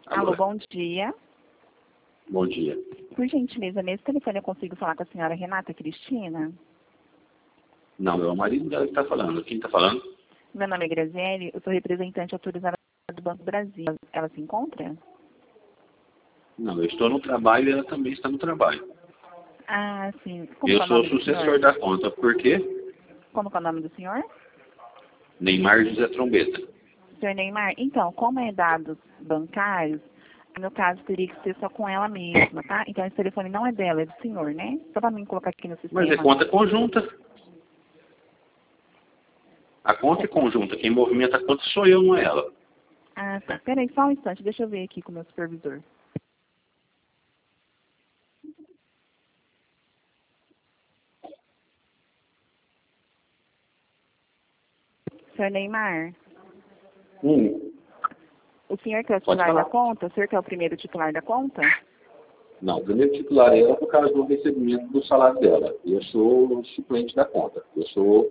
Alô, bom dia. Bom dia. Por gentileza, nesse telefone eu consigo falar com a senhora Renata Cristina? Não, é o marido dela que está falando. Quem está falando? Meu nome é Graziele, eu sou representante autorizada do Banco Brasil. Ela se encontra? Não, eu estou no trabalho e ela também está no trabalho. Ah, sim. Como Eu é o sou o nome do sucessor senhor? da conta. Por quê? Como é o nome do senhor? Neymar José Trombeta. Senhor Neymar, então, como é dados bancários, no caso teria que ser só com ela mesma, tá? Então esse telefone não é dela, é do senhor, né? Só para mim colocar aqui no sistema. Mas é conta conjunta. A conta é conjunta. Quem movimenta a conta sou eu, não é ela. Ah, tá. Peraí, só um instante, deixa eu ver aqui com o meu supervisor. Senhor Neymar, o senhor que é o Pode titular da falar. conta? O senhor que é o primeiro titular da conta? Não, o primeiro titular é ela por causa do recebimento do salário dela. Eu sou o suplente da conta. Eu sou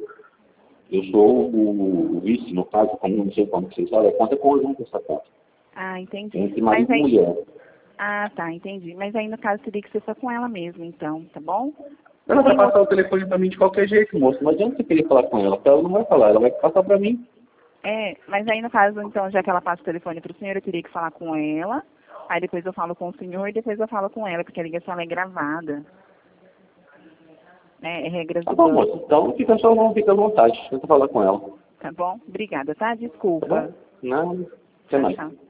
o vice, no caso, como não sei como vocês falam, a conta é conjunta essa conta. Ah, entendi. Entre Mas marido e aí... mulher. Ah, tá, entendi. Mas aí no caso teria que ser só com ela mesmo, então, tá bom? Ela vai passar o telefone para mim de qualquer jeito, moço. Não adianta você querer falar com ela, porque ela não vai falar, ela vai passar para mim. É, mas aí no caso, então, já que ela passa o telefone para o senhor, eu teria que falar com ela, aí depois eu falo com o senhor e depois eu falo com ela, porque a ligação ela é gravada. Né? É regras Tá do bom, moço. banco. Então fica à vontade. Tenta falar com ela. Tá bom? Obrigada, tá? Tá Desculpa. bom? Não, até Tchau, mais. tchau.